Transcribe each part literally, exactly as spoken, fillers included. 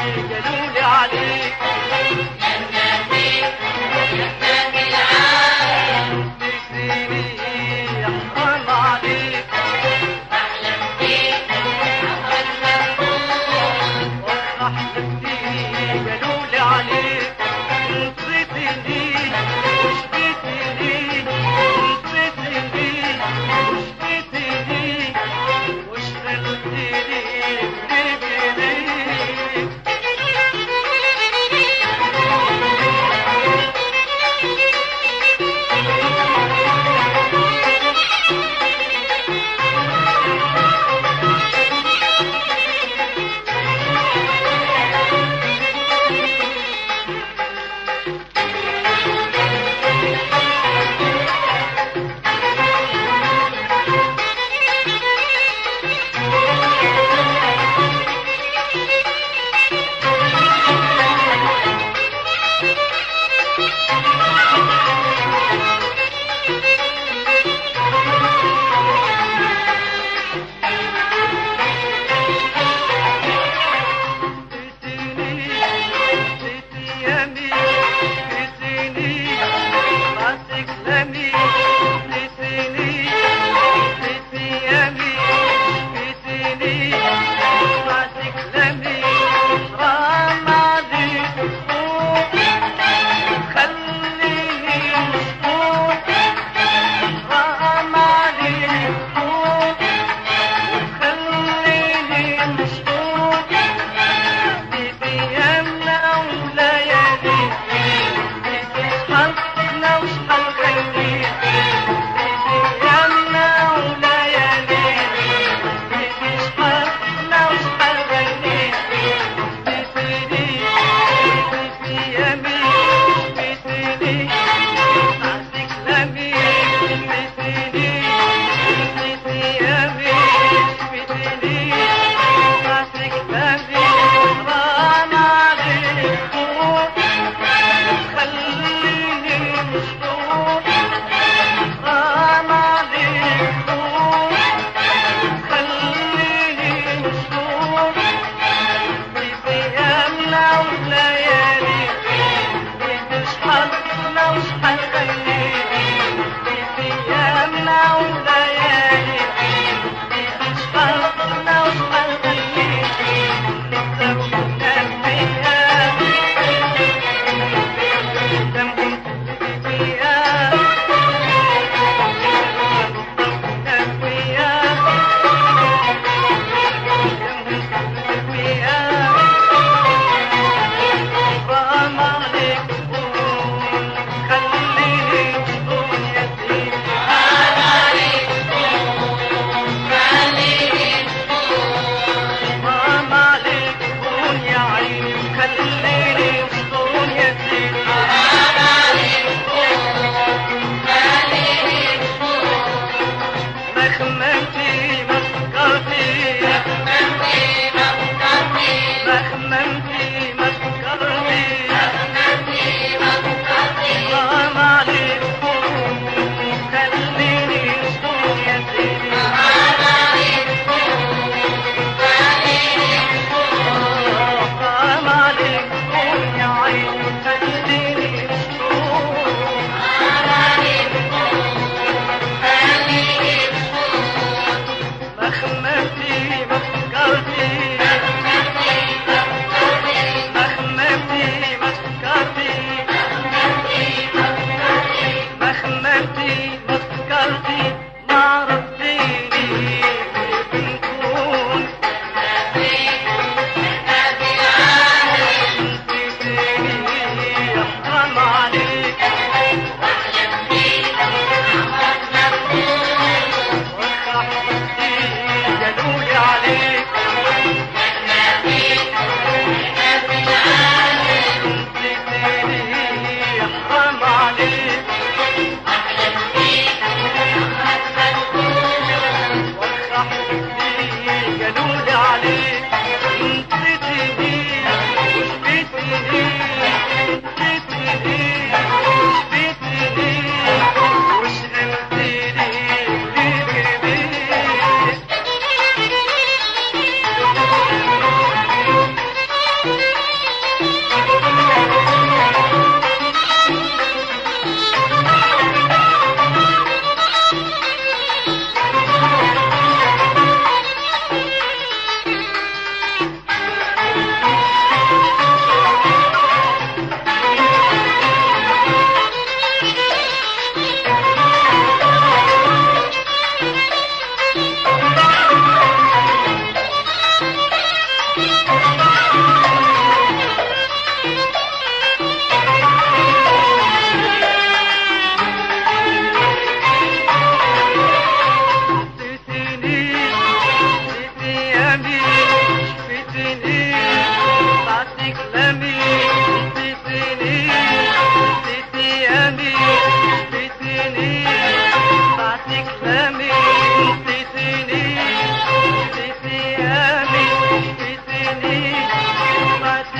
قالوا لي عليك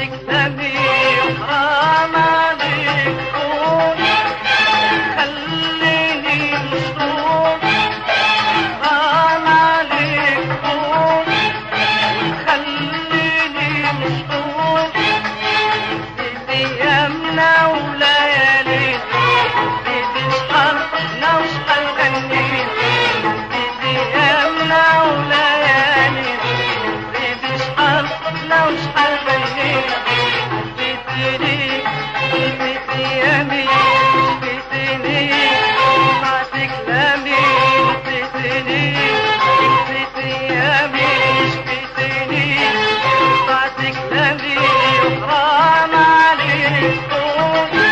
تكلمي حرام عليك قولي خليني مشطوب حرام عليك قولي خليني مشطوب في ايامنا وليالينا في شحالنا وشحال غنينا في ايامنا وليالينا في شحالنا وشحال غنينا نسيتيني نسيت ايامي نسيتيني مع تكلامي نسيتيني نسيت ايامي نسيتيني مع تكلامي حرام عليك قولي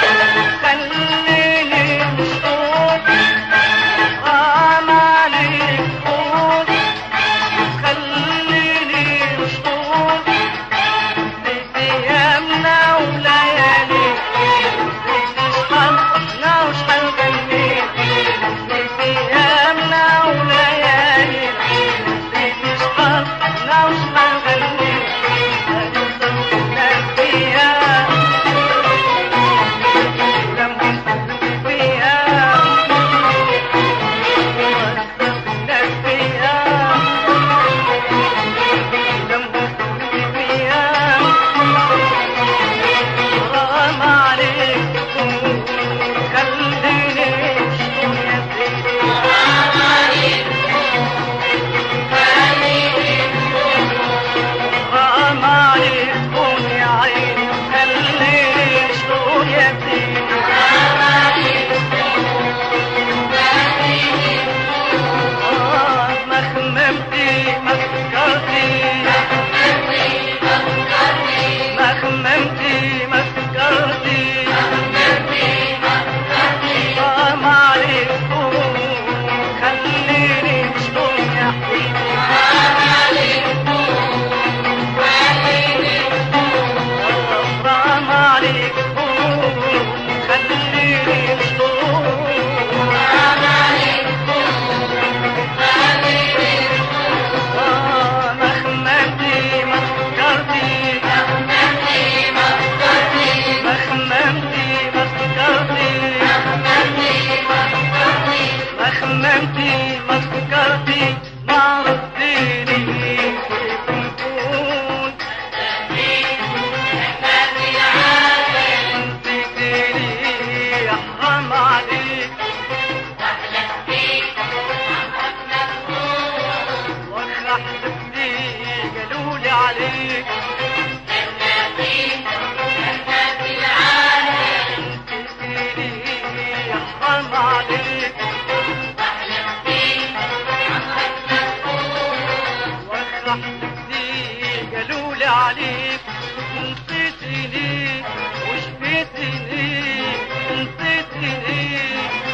خليني مشطوب حرام عليك قولي خليني مشطوب في ايامنا وليالينا في شحالنا وشحال غنينا في ايامنا وليالينا في شحالنا وشحال غنينا نسينا فيها لما نسيت فيها نسينا فيها لما نسيت فيها حرام عليك خليني مشطوب يا سيدي حرام عليك حرام عليك يا عيني خليني مشطوب يا سيدي حرام عليك ما خممتي ما فكرتي ما خممتي ما فكرتي حرام عليك خليني مشطوب يا حبيبي حرام عليك حرام عليك خليني مشطوب حرام عليك ما خممتي ما فكرتي ما خممتي ما فكرتي ما خممتي ما فكرتي ما رديني كيف نكون نسيتيني حرام عليك وخحت بدي قالولي عليك نسيتيني حرام عليك وخحت بدي قالولي عليك نسيتيني وشفيتيني نسيتيني